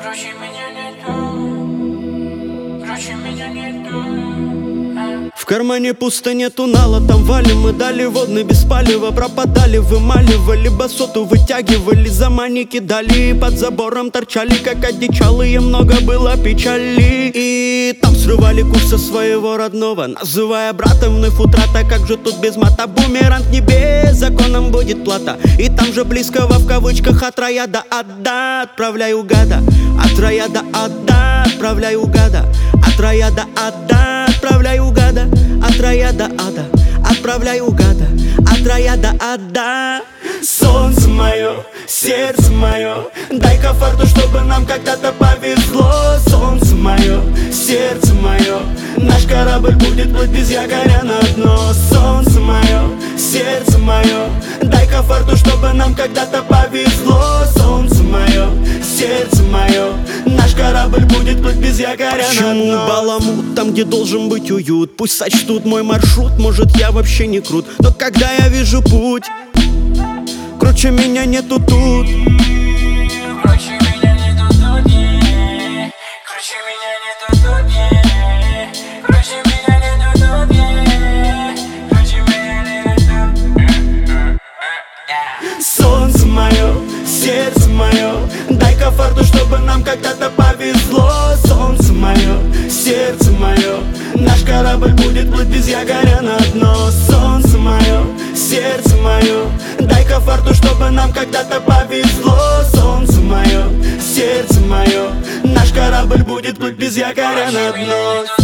Короче, меня нету. Короче, меня нету. В кармане пусто, нету нала, там валим. Мы дали водный без палева, пропадали, вымаливали, басоту вытягивали, за мани кидали, и под забором торчали, как одичалые. Много было печали, и там срывали курс со своего родного, называя братом вновь утрата. Как же тут без мата? Бумеранг небес, законом будет плата. И там же близкого в кавычках от рая до ада отправляю гада. От рая до ада отправляю гада. От рая до ада отправляю гада. От рая до ада отправляю гада. От рая до ада. Солнце мое, сердце мое, дай-ка фарту, чтобы нам когда-то повезло. Солнце мое, сердце мое, наш корабль будет плыть без якоря на дно. Солнце мое, сердце мое, дай-ка фарту, чтобы нам когда-то повезло. Солнце мое, сердце мое, наш корабль будет плыть без якоря на дно. Почему баламут там, где должен быть уют? Пусть сочтут мой маршрут, может я вообще не крут, но когда я вижу путь, круче меня нету тут. Короче, меня нету тут. Короче, меня нету тут. Короче, меня нету тут. Короче, меня нету тут. Солнце мое, сердце мое, дай-ка фарту, чтобы нам когда-то повезло. Солнце мое, сердце мое, наш корабль будет плыть без якоря на дно. Солнце мое, сердце мое, дай-ка фарту, чтобы нам когда-то повезло. Солнце мое, сердце мое, наш корабль будет плыть без якоря на дно.